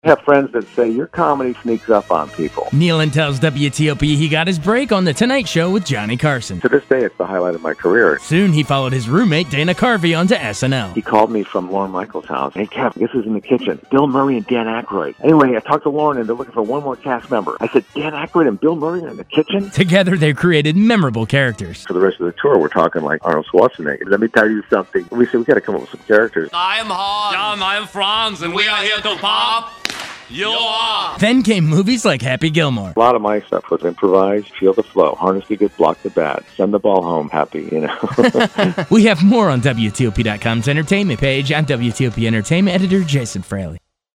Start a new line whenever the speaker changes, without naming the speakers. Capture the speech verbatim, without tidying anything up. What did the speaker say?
I have friends that say your comedy sneaks up on people.
Nealon tells W T O P he got his break on The Tonight Show with Johnny Carson.
To this day, it's the highlight of my career.
Soon he followed his roommate Dana Carvey onto S N L.
He called me from Lorne Michaels' house. Hey, Kev, this is in the kitchen. Bill Murray and Dan Aykroyd. Anyway, I talked to Lorne, and they're looking for one more cast member. I said, Dan Aykroyd and Bill Murray are in the kitchen?
Together, they created memorable characters.
For the rest of the tour, we're talking like Arnold Schwarzenegger. Let me tell you something. We said, we got to come up with some characters.
I am Hans.
Yeah, I am Franz, and we are here to pop. You are.
Then came movies like Happy Gilmore.
A lot of my stuff was improvised, feel the flow, harness the good, block the bad, send the ball home happy, you know.
We have more on W T O P dot com's entertainment page. I'm W T O P Entertainment editor Jason Fraley.